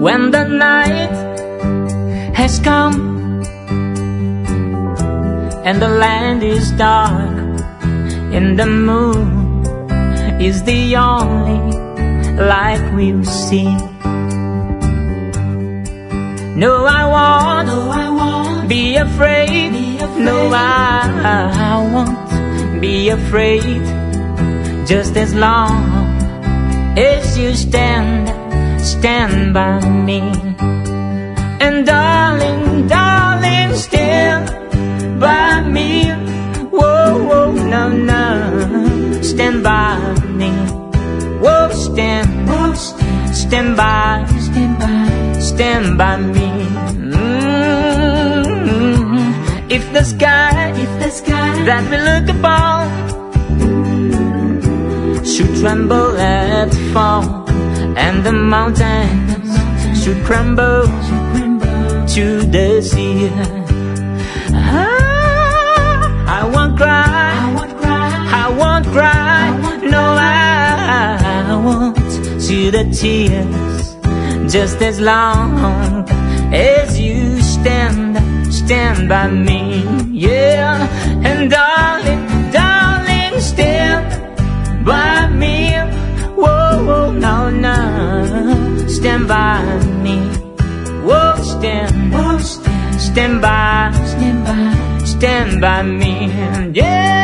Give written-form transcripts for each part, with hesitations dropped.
when the night has come and the land is dark and the moon is the only light we'll see. No, I won't be afraid. No, I won't be afraid. Just as long as you stand by me. And darling, darling, stand by me. Whoa, whoa, no, no, stand by me. Whoa, stand by me. If the sky that we look upon should tremble at the fall, and the mountains should crumble to the sea, I won't cry, I won't cry. No, I won't see the tears. Just as long as you stand by me, yeah. And darling, darling, stand by me. Whoa, whoa, no, no, stand by me. Whoa, stand by me, yeah.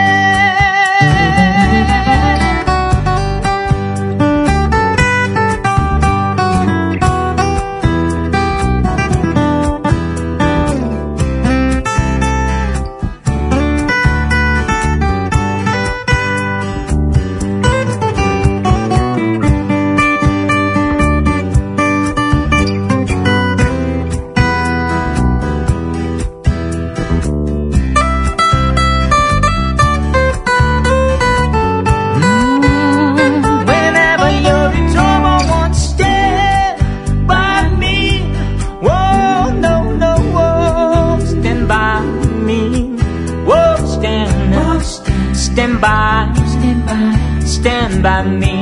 Stand by me.